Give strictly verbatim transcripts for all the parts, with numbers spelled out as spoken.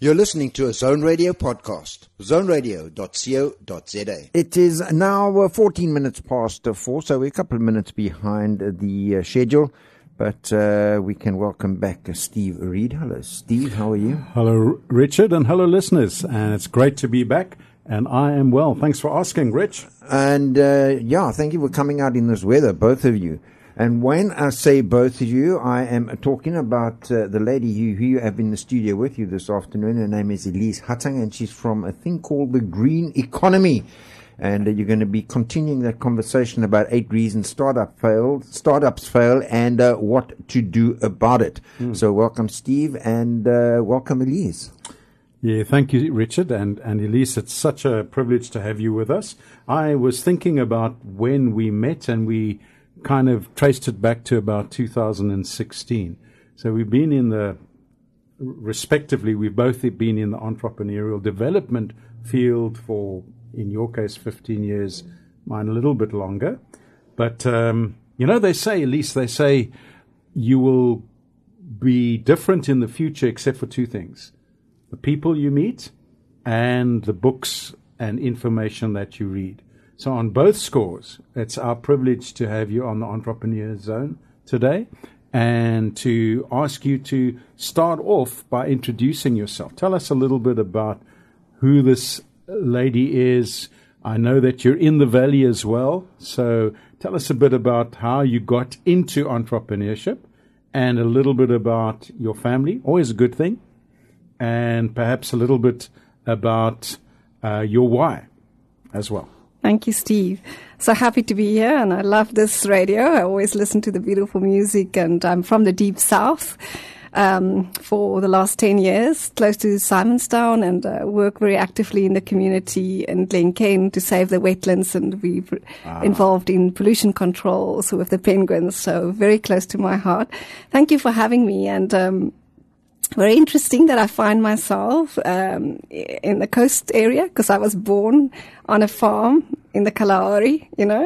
You're listening to a Zone Radio podcast, zone radio dot co dot za. It is now uh, fourteen minutes past uh, four, so we're a couple of minutes behind uh, the uh, schedule. But uh, we can welcome back uh, Steve Reed. Hello, Steve. How are you? Hello, Richard, and hello, listeners. And it's great to be back. And I am well. Thanks for asking, Rich. And uh, yeah, thank you for coming out in this weather, both of you. And when I say both of you, I am talking about uh, the lady who, who you have in the studio with you this afternoon. Her name is Elise Hatang, and she's from a thing called the Green Economy. And uh, you're going to be continuing that conversation about eight reasons startup failed, startups fail and uh, what to do about it. Mm. So welcome, Steve, and uh, welcome, Elise. Yeah, thank you, Richard, and, and Elise. It's such a privilege to have you with us. I was thinking about when we met, and we kind of traced it back to about two thousand sixteen. So we've been in the, respectively, we've both been in the entrepreneurial development field for, in your case, fifteen years, mine a little bit longer. But, um, you know, they say, Elise, they say you will be different in the future except for two things: the people you meet and the books and information that you read. So on both scores, it's our privilege to have you on the Entrepreneur Zone today and to ask you to start off by introducing yourself. Tell us a little bit about who this lady is. I know that you're in the Valley as well, so tell us a bit about how you got into entrepreneurship and a little bit about your family, always a good thing, and perhaps a little bit about uh, your why as well. Thank you, Steve. So happy to be here, and I love this radio. I always listen to the beautiful music, and I'm from the Deep South um, for the last ten years, close to Simonstown, and uh, work very actively in the community in Glencane to save the wetlands, and we're ah. involved in pollution control, also with the penguins, so very close to my heart. Thank you for having me, and um, very interesting that I find myself um, in the coast area, because I was born on a farm in the Kalahari, you know.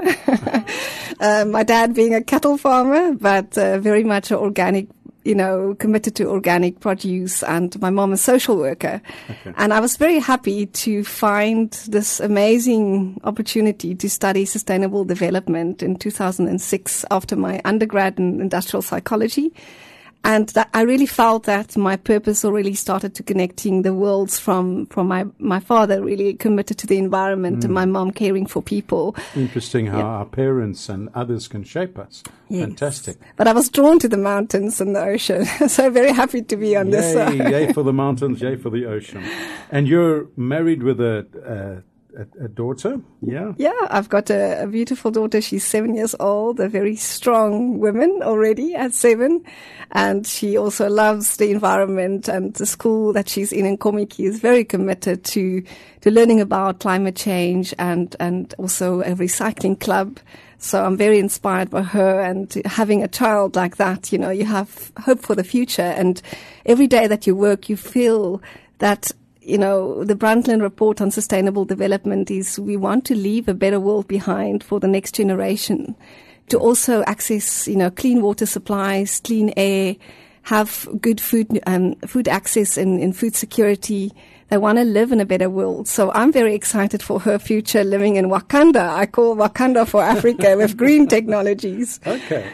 uh, my dad being a cattle farmer, but uh, very much an organic, you know, committed to organic produce, and my mom a social worker. Okay. And I was very happy to find this amazing opportunity to study sustainable development in two thousand six after my undergrad in industrial psychology. And that I really felt that my purpose already started to connecting the worlds from, from my, my father really committed to the environment mm. and my mom caring for people. Interesting how yeah. our parents and others can shape us. Yes. Fantastic. But I was drawn to the mountains and the ocean. So very happy to be on yay, this. Uh, yay for the mountains, yay for the ocean. And you're married with a, uh, A, a daughter, yeah? Yeah, I've got a, a beautiful daughter. She's seven years old, a very strong woman already at seven. And she also loves the environment, and the school that she's in in Komiki is very committed to, to learning about climate change and, and also a recycling club. So I'm very inspired by her, and having a child like that, you know, you have hope for the future. And every day that you work, you feel that, you know, the Brundtland Report on Sustainable Development is we want to leave a better world behind for the next generation, to also access, you know, clean water supplies, clean air, have good food, um, food access and, and food security. They want to live in a better world. So I'm very excited for her future living in Wakanda. I call Wakanda for Africa with green technologies. Okay.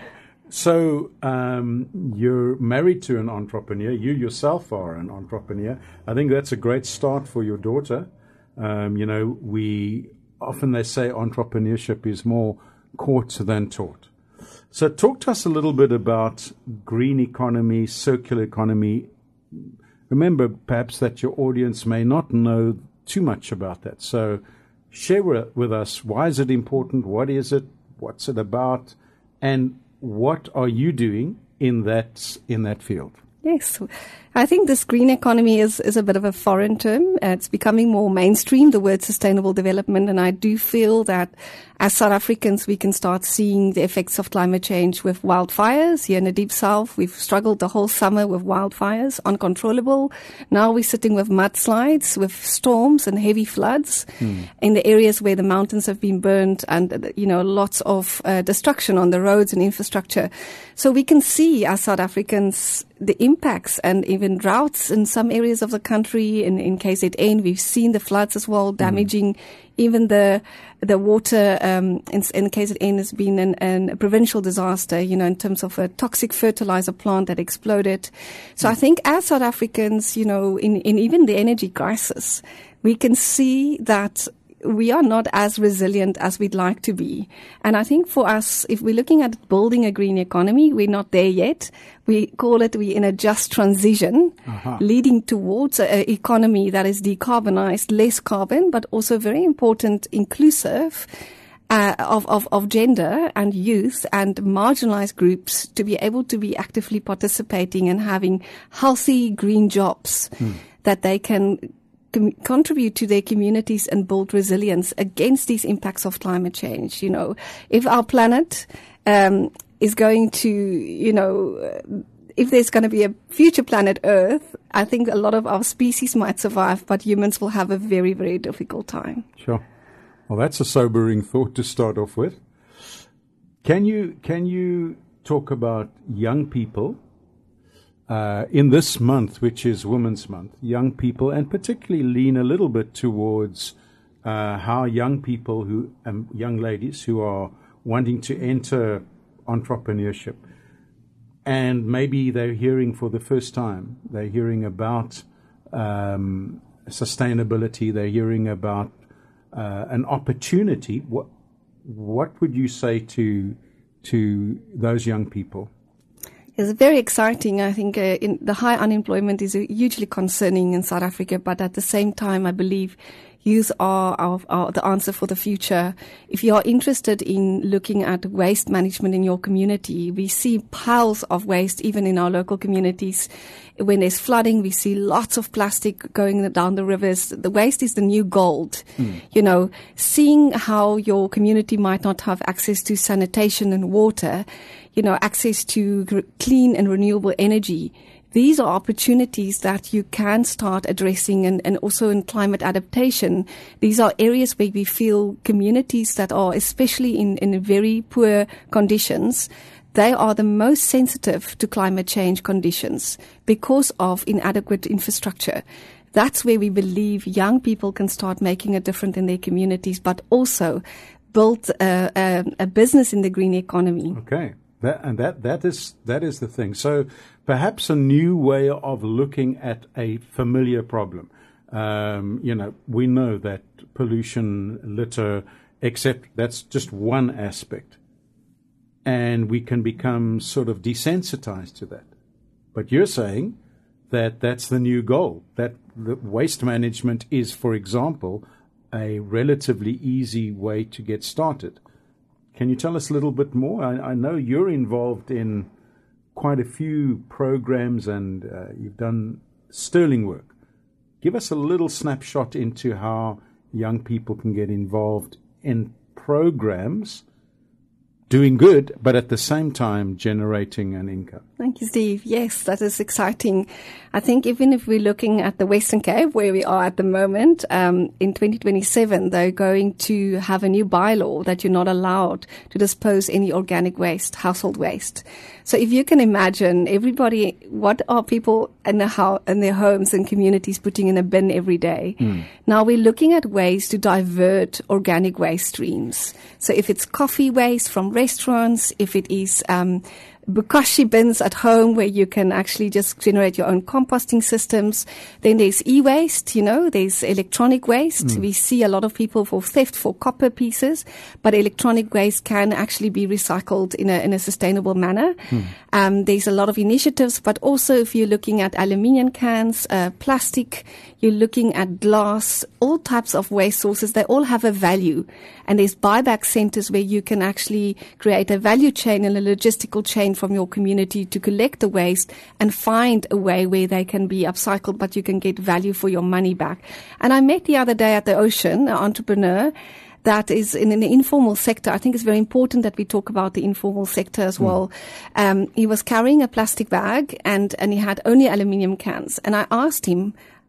So um, you're married to an entrepreneur. You yourself are an entrepreneur. I think that's a great start for your daughter. Um, you know, we often they say entrepreneurship is more caught than taught. So talk to us a little bit about green economy, circular economy. Remember, perhaps that your audience may not know too much about that. So share with us, why is it important? What is it? What's it about? And what are you doing in that in that field? Yes, I think this green economy is, is a bit of a foreign term. Uh, it's becoming more mainstream, the word sustainable development, and I do feel that as South Africans, we can start seeing the effects of climate change with wildfires. Here in the Deep South, we've struggled the whole summer with wildfires, uncontrollable. Now we're sitting with mudslides, with storms and heavy floods hmm. in the areas where the mountains have been burned, and, you know, lots of uh, destruction on the roads and infrastructure. So we can see as South Africans the impacts and even droughts in some areas of the country. In, in K Z N, we've seen the floods as well, damaging mm. even the the water. Um, in, in K Z N has been an, an, a provincial disaster, you know, in terms of a toxic fertilizer plant that exploded. So mm. I think as South Africans, you know, in, in even the energy crisis, we can see that we are not as resilient as we'd like to be. And I think for us, if we're looking at building a green economy, we're not there yet. We call it we're in a just transition, uh-huh. leading towards an economy that is decarbonized, less carbon, but also very important, inclusive uh, of, of, of gender and youth and marginalized groups to be able to be actively participating and having healthy green jobs hmm. that they can Com- contribute to their communities and build resilience against these impacts of climate change. You know, if our planet um, is going to, you know, if there's going to be a future planet Earth, I think a lot of our species might survive, but humans will have a very, very difficult time. Sure. Well, that's a sobering thought to start off with. Can you can you talk about young people? Uh, in this month, which is Women's Month, young people, and particularly lean a little bit towards uh, how young people who, um, young ladies who are wanting to enter entrepreneurship, and maybe they're hearing for the first time, they're hearing about um, sustainability, they're hearing about uh, an opportunity. What what would you say to to those young people? It's very exciting. I think uh, in the high unemployment is hugely concerning in South Africa, but at the same time, I believe youth are, are, are the answer for the future. If you are interested in looking at waste management in your community, we see piles of waste even in our local communities. When there's flooding, we see lots of plastic going down the rivers. The waste is the new gold. Mm. You know, seeing how your community might not have access to sanitation and water, you know, access to r- clean and renewable energy. These are opportunities that you can start addressing, and, and also in climate adaptation. These are areas where we feel communities that are, especially in, in very poor conditions, they are the most sensitive to climate change conditions because of inadequate infrastructure. That's where we believe young people can start making a difference in their communities, but also build a, a, a business in the green economy. Okay. That, and that, that is that is the thing. So perhaps a new way of looking at a familiar problem. Um, you know, we know that pollution, litter, except that's just one aspect. And we can become sort of desensitized to that. But you're saying that that's the new goal, that the waste management is, for example, a relatively easy way to get started. Can you tell us a little bit more? I, I know you're involved in quite a few programs and uh, you've done sterling work. Give us a little snapshot into how young people can get involved in programs doing good, but at the same time generating an income. Thank you, Steve. Yes, that is exciting. I think even if we're looking at the Western Cape, where we are at the moment, um, in twenty twenty-seven, they're going to have a new bylaw that you're not allowed to dispose any organic waste, household waste. So if you can imagine, everybody, what are people in, the ho- in their homes and communities putting in a bin every day? Mm. Now we're looking at ways to divert organic waste streams. So if it's coffee waste from restaurants, if it is um bokashi bins at home where you can actually just generate your own composting systems. Then there's e-waste, you know, there's electronic waste. Mm. We see a lot of people for theft for copper pieces, but electronic waste can actually be recycled in a, in a sustainable manner. Mm. Um, there's a lot of initiatives, but also if you're looking at aluminium cans, uh, plastic, you're looking at glass, all types of waste sources, they all have a value. And there's buyback centers where you can actually create a value chain and a logistical chain from your community to collect the waste and find a way where they can be upcycled, but you can get value for your money back. And I met the other day at the Ocean, an entrepreneur that is in an informal sector. I think it's very important that we talk about the informal sector as well. Mm. Um, he was carrying a plastic bag and, and he had only aluminium cans. And I asked him,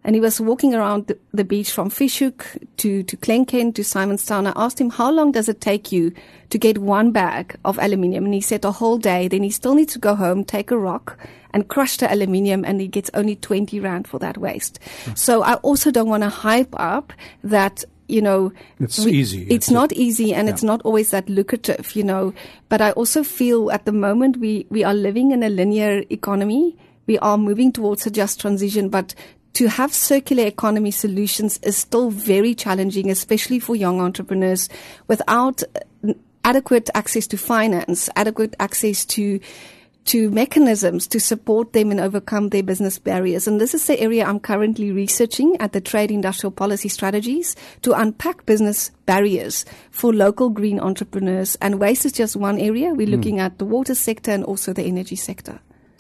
And he was walking around the, the beach from Fishhook to, to Glencairn to Simonstown. I asked him, how long does it take you to get one bag of aluminium? And he said a whole day. Then he still needs to go home, take a rock and crush the aluminium, and he gets only twenty rand for that waste. Mm. So I also don't want to hype up that, you know, it's we, easy. It's, it's not a, easy and yeah. it's not always that lucrative, you know, but I also feel at the moment we, we are living in a linear economy. We are moving towards a just transition, but to have circular economy solutions is still very challenging, especially for young entrepreneurs without adequate access to finance, adequate access to to mechanisms to support them and overcome their business barriers. And this is the area I'm currently researching at the Trade Industrial Policy Strategies to unpack business barriers for local green entrepreneurs. And waste is just one area. We're mm. looking at the water sector and also the energy sector.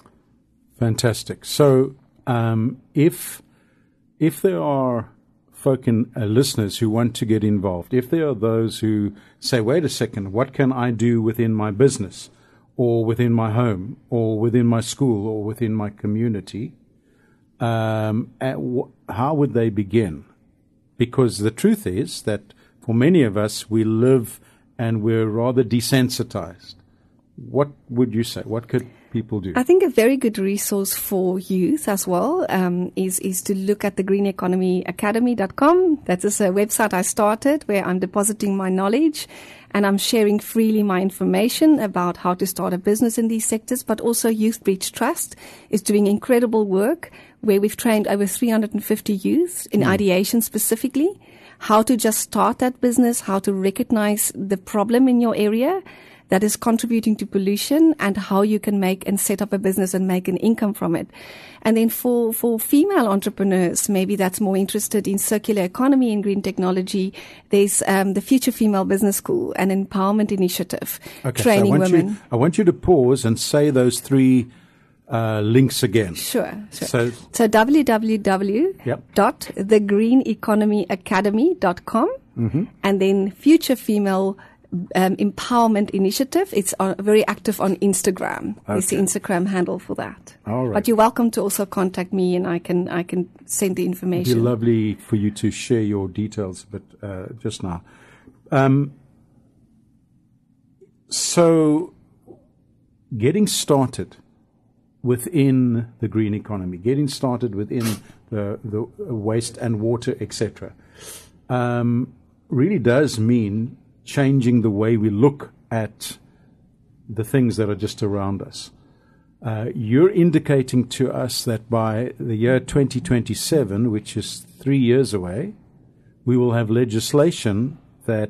Fantastic. So um, if if there are folk in uh, listeners who want to get involved, if there are those who say, wait a second, what can I do within my business or within my home or within my school or within my community, um, w- how would they begin? Because the truth is that for many of us, we live and we're rather desensitized. What would you say? What could people do? I think a very good resource for youth as well um, is is to look at the green economy academy dot com. That is a website I started where I'm depositing my knowledge and I'm sharing freely my information about how to start a business in these sectors. But also Youth Bridge Trust is doing incredible work where we've trained over three hundred fifty youth in mm. ideation specifically, how to just start that business, how to recognize the problem in your area that is contributing to pollution and how you can make and set up a business and make an income from it. And then for, for female entrepreneurs, maybe that's more interested in circular economy and green technology, there's um, the Future Female Business School, an empowerment initiative, okay, training so I want women. You, I want you to pause and say those three uh, links again. Sure. sure. So, so w w w dot the green economy academy dot com mm-hmm. and then Future Female Um, empowerment initiative. It's uh, very active on Instagram. Okay. It's the Instagram handle for that. All right. But you're welcome to also contact me, and I can I can send the information. It'd be lovely for you to share your details, but uh, just now. Um, so, getting started within the green economy, getting started within the the waste and water, et cetera, um, really does mean changing the way we look at the things that are just around us. Uh, you're indicating to us that by the year twenty twenty-seven, which is three years away, we will have legislation that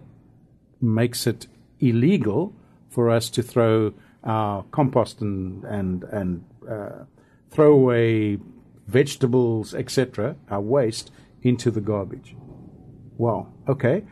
makes it illegal for us to throw our compost and and, and uh, throw away vegetables, et cetera, our waste, into the garbage. Wow. Okay.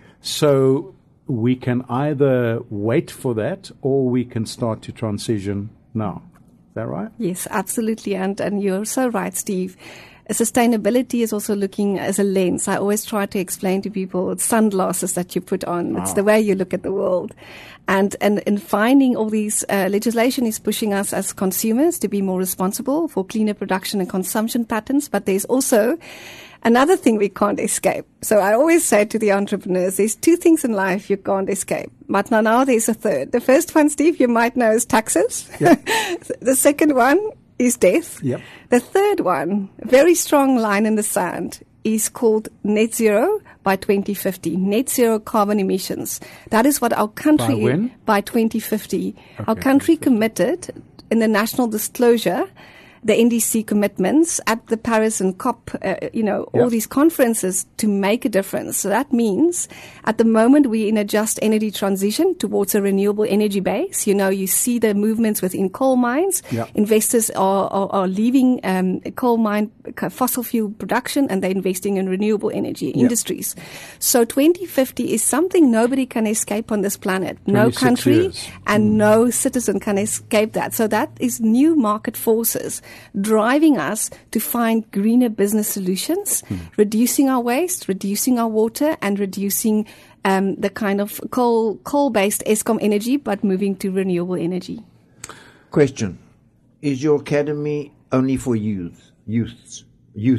So we can either wait for that or we can start to transition now. Is that right? Yes, absolutely. And and you're so right, Steve. Sustainability is also looking as a lens. I always try to explain to people it's sunglasses that you put on. Wow. It's the way you look at the world. And and in finding all these, uh, legislation is pushing us as consumers to be more responsible for cleaner production and consumption patterns. But there's also another thing we can't escape. So I always say to the entrepreneurs, there's two things in life you can't escape. But now, now there's a third. The first one, Steve, you might know is taxes. Yep. The second one is death. Yep. The third one, very strong line in the sand, is called net zero by twenty fifty, net zero carbon emissions. That is what our country, by when? By twenty fifty. Okay, our country twenty fifty. Committed in the national disclosure, the N D C commitments at the Paris and COP, uh, you know, all yeah. these conferences to make a difference. So that means at the moment we're in a just energy transition towards a renewable energy base. You know, you see the movements within coal mines. Yeah. Investors are, are, are leaving um, coal mine, fossil fuel production, and they're investing in renewable energy yeah. industries. So twenty fifty is something nobody can escape on this planet. No country years. and mm. no citizen can escape that. So that is new market forces driving us to find greener business solutions, mm. reducing our waste, reducing our water, and reducing um, the kind of coal coal-based Eskom energy, but moving to renewable energy. Question: is your academy only for youth? Youths, youth.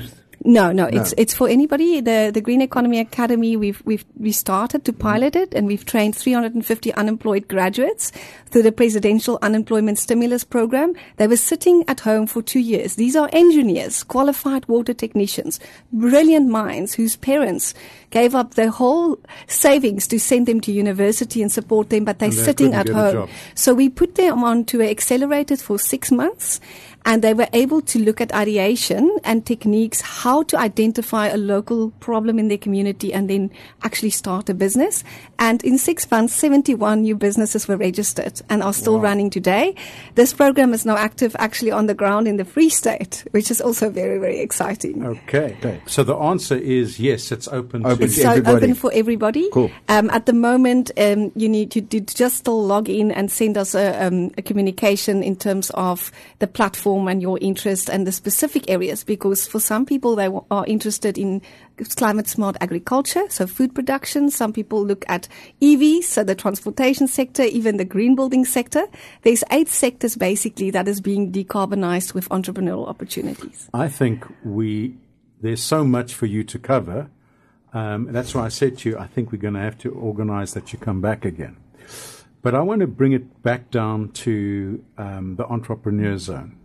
No, no, no, it's it's for anybody. The the Green Economy Academy, we've we've we started to pilot it, and we've trained three hundred fifty unemployed graduates through the Presidential Unemployment Stimulus Program. They were sitting at home for two years. These are engineers, qualified water technicians, brilliant minds whose parents gave up their whole savings to send them to university and support them, but they're And they sitting at couldn't get a home. job. So we put them onto an accelerator for six months. And they were able to look at ideation and techniques, how to identify a local problem in their community and then actually start a business. And in six months, seventy-one new businesses were registered and are still Wow. running today. This program is now active actually on the ground in the Free State, which is also very, very exciting. Okay. Okay. So the answer is yes, it's open, Open to to So everybody. open for everybody. Cool. Um, at the moment, um, you need to, to just still log in and send us a, um, a communication in terms of the platform and your interest and the specific areas, because for some people they w- are interested in climate smart agriculture, so food production. Some people look at E Vs, so the transportation sector, even the green building sector. There's eight sectors basically that is being decarbonized with entrepreneurial opportunities. I think we there's so much for you to cover. Um, that's why I said to you, I think we're going to have to organize that you come back again. But I want to bring it back down to um, the entrepreneur zone.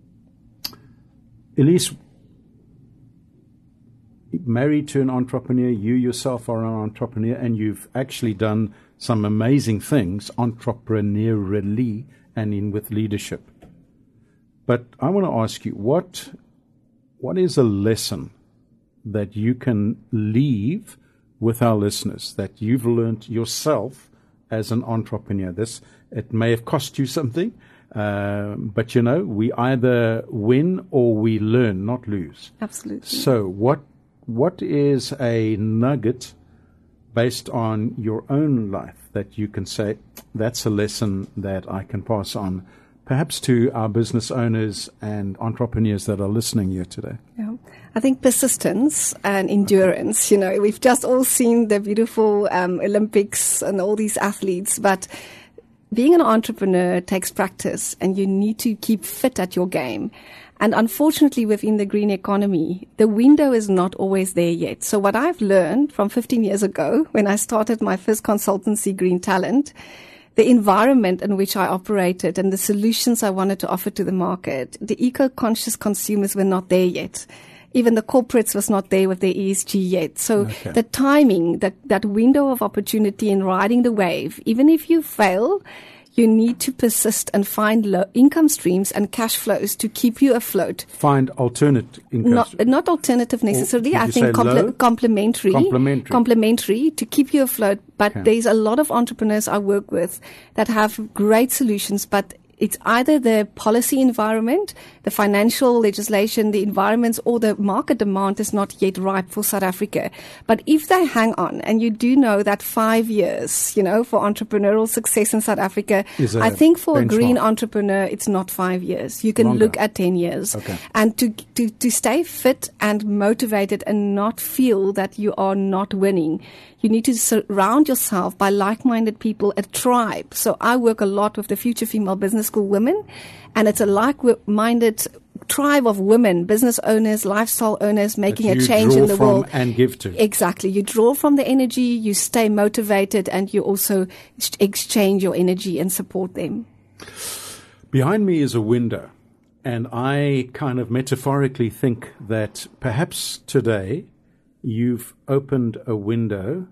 Elise, married to an entrepreneur, you yourself are an entrepreneur, and you've actually done some amazing things entrepreneurially and in with leadership. But I want to ask you, what what is a lesson that you can leave with our listeners that you've learned yourself as an entrepreneur? This, it may have cost you something, um, but you know, we either win or we learn, not lose. Absolutely. So what what is a nugget based on your own life that you can say, that's a lesson that I can pass on, perhaps to our business owners and entrepreneurs that are listening here today? Yeah. I think persistence and endurance, you know, we've just all seen the beautiful um, Olympics and all these athletes, but being an entrepreneur takes practice and you need to keep fit at your game. And unfortunately, within the green economy, the window is not always there yet. So what I've learned from fifteen years ago, when I started my first consultancy, Green Talent, the environment in which I operated and the solutions I wanted to offer to the market, the eco-conscious consumers were not there yet. Even the corporates was not there with their E S G yet. So Okay. the timing, that, that window of opportunity in riding the wave, even if you fail, you need to persist and find low income streams and cash flows to keep you afloat. Find alternate income. Not, not alternative necessarily. did I you think say comple- low? complementary, Complementary. complementary to keep you afloat. But Okay. there's a lot of entrepreneurs I work with that have great solutions, but it's either the policy environment, the financial legislation, the environments, or the market demand is not yet ripe for South Africa. But if they hang on, and you do know that five years, you know, for entrepreneurial success in South Africa, Is a I think for a green benchmark. entrepreneur, it's not five years. You can Longer. look at ten years. Okay. And to, to, to stay fit and motivated and not feel that you are not winning, you need to surround yourself by like-minded people, a tribe. So I work a lot with the Future Female Business School women, and it's a like-minded tribe of women, business owners, lifestyle owners, making That a you change draw in the from world. and give to. Exactly. You draw from the energy, you stay motivated, and you also ex- exchange your energy and support them. Behind me is a window, and I kind of metaphorically think that perhaps today you've opened a window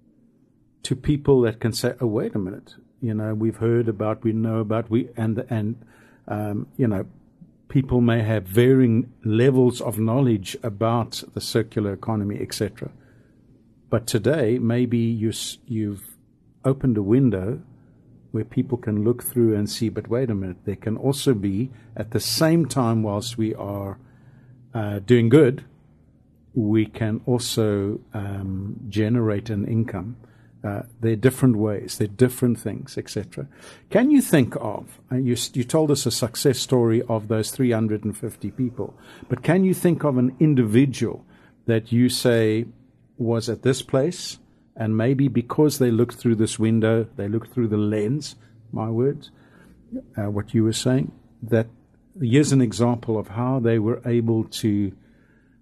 to people that can say, oh, wait a minute, you know, we've heard about, we know about, we and, and um, you know, people may have varying levels of knowledge about the circular economy, et cetera. But today, maybe you, s- you've opened a window where people can look through and see, but wait a minute, there can also be, at the same time whilst we are uh, doing good, we can also um, generate an income. Uh, there are different ways, there are different things, et cetera. Can you think of, uh, you, you told us a success story of those three hundred fifty people, but can you think of an individual that you say was at this place, and maybe because they looked through this window, they looked through the lens, my words, uh, what you were saying, that here's an example of how they were able to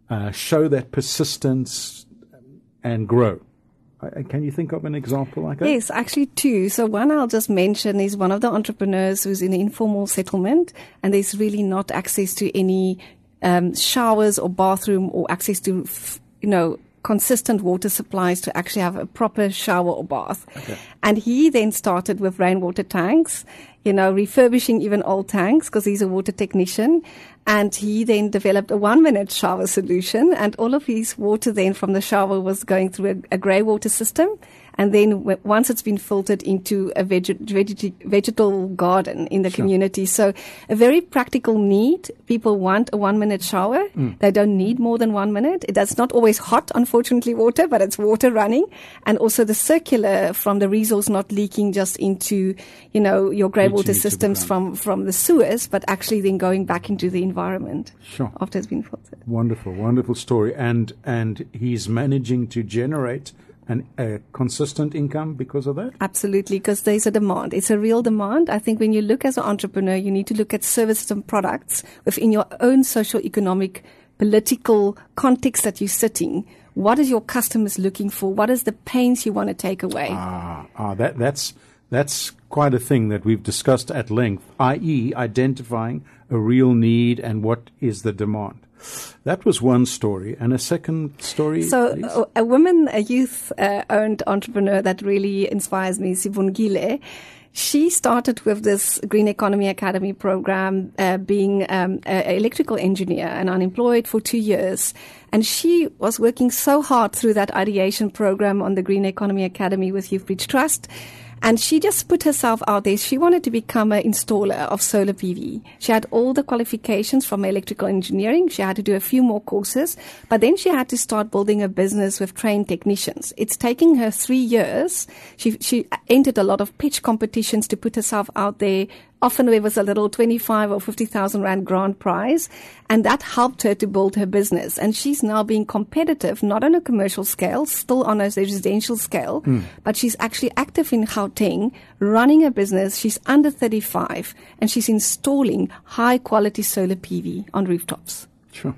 uh, show that persistence and grow. Uh, Can you think of an example like that? Yes, actually two. So one I'll just mention is one of the entrepreneurs who's in an informal settlement, and there's really not access to any um, showers or bathroom or access to, f- you know, consistent water supplies to actually have a proper shower or bath. Okay. And he then started with rainwater tanks, you know, refurbishing even old tanks because he's a water technician. And he then developed a one-minute shower solution, and all of his water then from the shower was going through a, a grey water system. And then w- once it's been filtered into a veg- veg- vegetable garden in the Sure. community. So a very practical need. People want a one-minute shower. Mm. They don't need more than one minute. It does not always hot, unfortunately, water, but it's water running. And also the circular from the resource not leaking just into, you know, your grey Into- water into the systems ground. from, from the sewers, but actually then going back into the environment Sure. after it's been filtered. Wonderful, wonderful story. And and he's managing to generate an, a consistent income because of that? Absolutely, because there's a demand. It's a real demand. I think when you look as an entrepreneur, you need to look at services and products within your own social, economic, political context that you're sitting. What is your customers looking for? What is the pains you want to take away? Ah, ah that, that's, that's quite a thing that we've discussed at length, that is identifying a real need and what is the demand. That was one story. And a second story, So please? a, a woman, a youth-owned uh, entrepreneur that really inspires me, Sibongile, she started with this Green Economy Academy program, uh, being um, an electrical engineer and unemployed for two years. And she was working so hard through that ideation program on the Green Economy Academy with YouthBridge Trust. And she just put herself out there. She wanted to become an installer of solar P V. She had all the qualifications from electrical engineering. She had to do a few more courses, but then she had to start building a business with trained technicians. It's taking her three years. She, she entered a lot of pitch competitions to put herself out there. Often there was a little twenty-five or fifty thousand rand grant prize, and that helped her to build her business. And she's now being competitive, not on a commercial scale, still on a residential scale, mm. but she's actually active in Gauteng, running a business. She's under thirty-five, and she's installing high-quality solar P V on rooftops. Sure.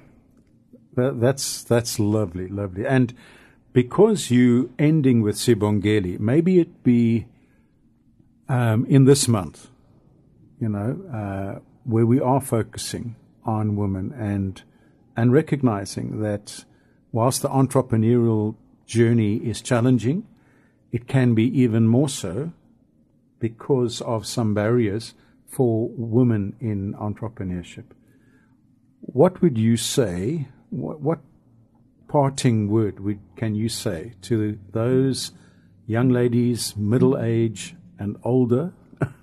That, that's, that's lovely, lovely. And because you ending with Sibongile, maybe it be um, in this month, you know, uh, where we are focusing on women and and recognizing that whilst the entrepreneurial journey is challenging, it can be even more so because of some barriers for women in entrepreneurship. What would you say, what, what parting word would, can you say to those young ladies, middle age and older,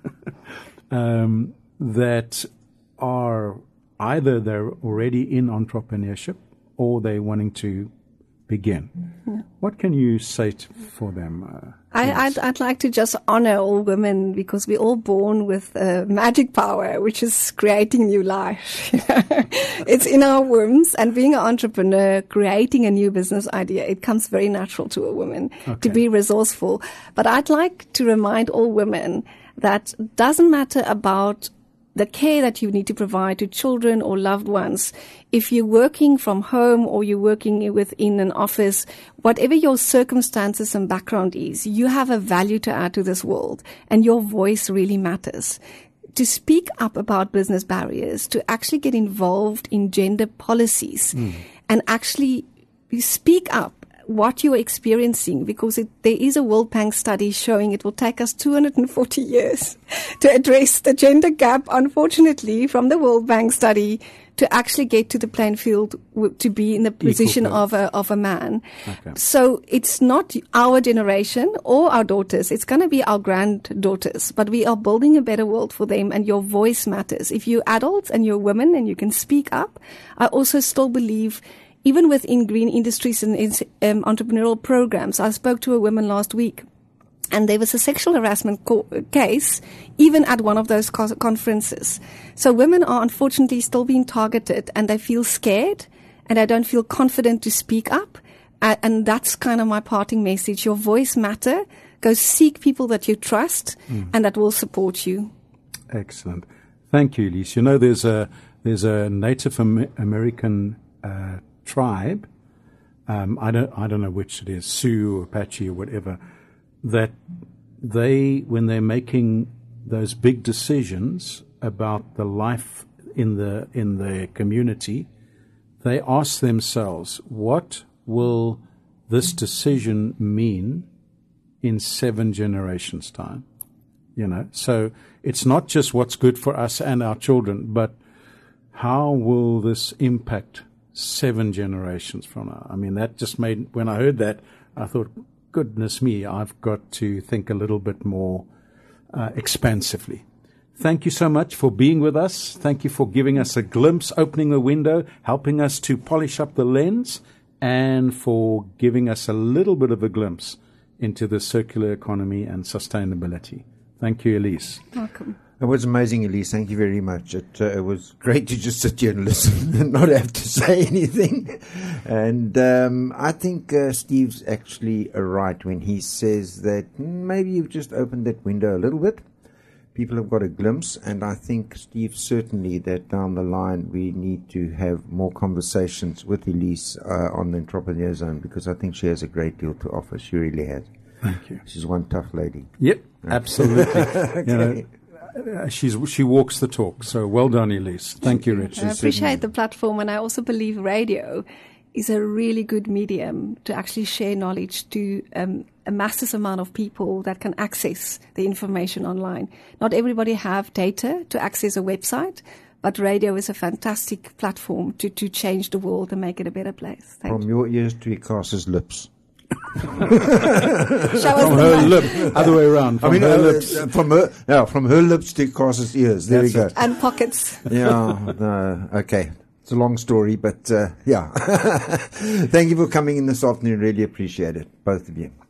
Um, that are either they're already in entrepreneurship or they're wanting to begin. Yeah. What can you say to, for them? Uh, I, I'd, I'd like to just honor all women because we're all born with a magic power, which is creating new life. It's in our wombs, and being an entrepreneur, creating a new business idea, it comes very natural to a woman okay. to be resourceful. But I'd like to remind all women that doesn't matter about the care that you need to provide to children or loved ones. If you're working from home or you're working within an office, whatever your circumstances and background is, you have a value to add to this world, and your voice really matters. To speak up about business barriers, to actually get involved in gender policies, mm. and actually speak up what you're experiencing, because it, there is a World Bank study showing it will take us two hundred forty years to address the gender gap, unfortunately, from the World Bank study to actually get to the playing field w- to be in the position of a, of a man. Okay. So it's not our generation or our daughters. It's going to be our granddaughters, but we are building a better world for them, and your voice matters. If you're adults and you're women and you can speak up, I also still believe even within green industries and um, entrepreneurial programs. I spoke to a woman last week, and there was a sexual harassment co- case even at one of those co- conferences. So women are unfortunately still being targeted, and they feel scared, and they don't feel confident to speak up. Uh, and that's kind of my parting message. Your voice matter. Go seek people that you trust mm. and that will support you. Excellent. Thank you, Elise. You know, there's a, there's a Native Am- American uh, tribe, um, I don't I don't know which it is, Sioux, Apache, or whatever, that they, when they're making those big decisions about the life in the in the community, they ask themselves, what will this decision mean in seven generations' time? You know, so it's not just what's good for us and our children, but how will this impact seven generations from now? I mean, that just made, when I heard that, I thought, goodness me, I've got to think a little bit more uh, expansively. Thank you so much for being with us. Thank you for giving us a glimpse, opening the window, helping us to polish up the lens, and for giving us a little bit of a glimpse into the circular economy and sustainability. Thank you, Elise. Welcome. It was amazing, Elise. Thank you very much. It, uh, it was great to just sit here and listen and not have to say anything. And um, I think uh, Steve's actually right when he says that maybe you've just opened that window a little bit. People have got a glimpse, and I think, Steve, certainly that down the line we need to have more conversations with Elise uh, on the Entrepreneur Zone, because I think she has a great deal to offer. She really has. Thank you. She's one tough lady. Yep, absolutely. Okay. You know, uh, she's she walks the talk. So well done, Elise. Thank you, Richard. I appreciate the platform, and I also believe radio is a really good medium to actually share knowledge to um, a massive amount of people that can access the information online. Not everybody have data to access a website, but radio is a fantastic platform to, to change the world and make it a better place. Thank From you. your ears to Ikasa's lips. Show us From the her mic. lip, other way around. From I mean, her uh, lips. uh, from her, no, from her lips to Ikasa's ears. There That's we go. it. And pockets. Yeah, no, okay. It's a long story, but uh, yeah. Thank you for coming in this afternoon. Really appreciate it, both of you.